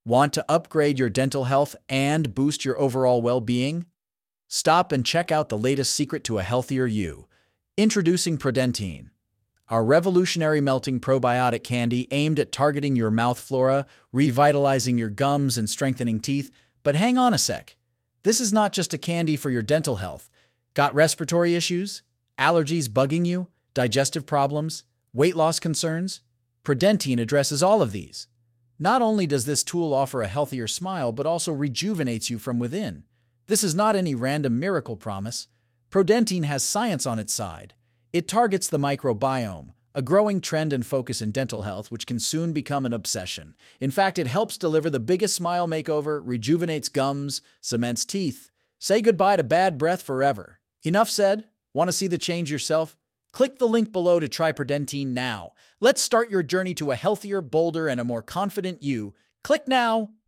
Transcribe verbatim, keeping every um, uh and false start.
Want to upgrade your dental health and boost your overall well-being? Stop and check out the latest secret to a healthier you. Introducing Prodentine, our revolutionary melting probiotic candy aimed at targeting your mouth flora, revitalizing your gums, and strengthening teeth. But hang on a sec. This is not just a candy for your dental health. Got respiratory issues? Allergies bugging you? Digestive problems? Weight loss concerns? Prodentine addresses all of these. Not only does this tool offer a healthier smile, but also rejuvenates you from within. This is not any random miracle promise. Prodentine has science on its side. It targets the microbiome, a growing trend and focus in dental health which can soon become an obsession. In fact, it helps deliver the biggest smile makeover, rejuvenates gums, cements teeth. Say goodbye to bad breath forever. Enough said? Want to see the change yourself? Click the link below to try Prodentine now. Let's start your journey to a healthier, bolder, and a more confident you. Click now!